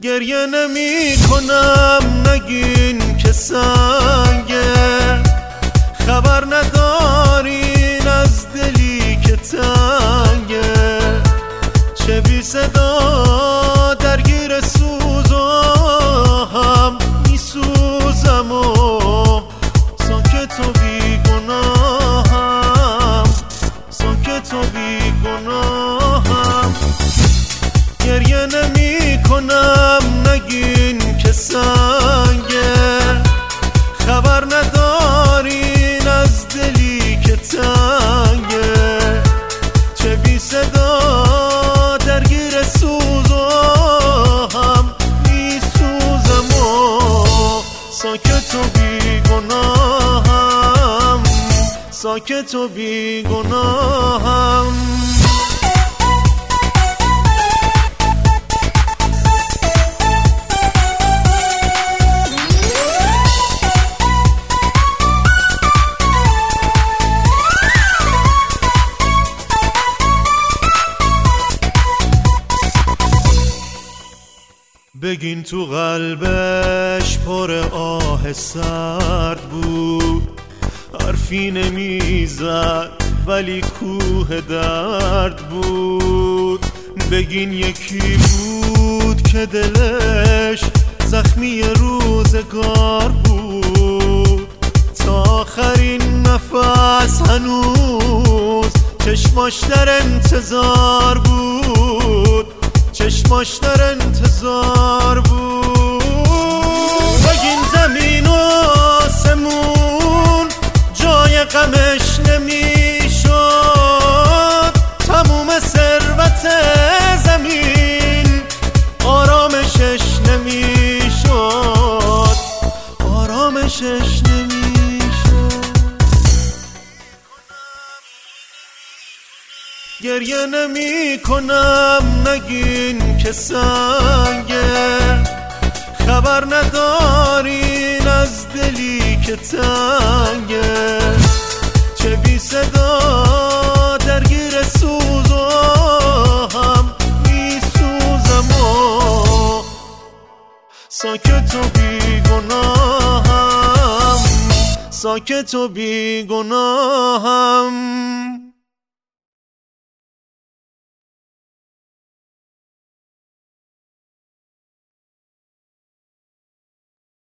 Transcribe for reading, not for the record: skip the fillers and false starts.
گریه نمی کنم نگین که سنگه، خبر ندارین از دلی که تنگه، چه بی صدا درگیر سوزم میسوزم و ساکت و بی گناهم، ساکت و بی گناهم. گریه نمی کنم نگین که سنگه، خبر ندارین از دلی که تنگه، چه بی صدا درگیر سوزم میسوزم و ساکت و بی گناهم، ساکت و بی گناهم. بگین تو قلبش پر آه سرد بود، حرفی نمیزد ولی کوه درد بود. بگین یکی بود که دلش زخمی روزگار بود، تا آخرین نفس هنوز چشماش در انتظار بود، چشماش در انتظار بود. بگین زمین و آسمون جای غمش نمیشد، تموم ثروت زمین آرامشش نمیشد، آرامشش نمیشد. گریه نمی کنم نگین که سنگه، خبر ندارین از دلی که تنگه، چه بی صدا درگیر سوزم میسوزم و ساکت و بی گناهم، ساکت و بی گناهم.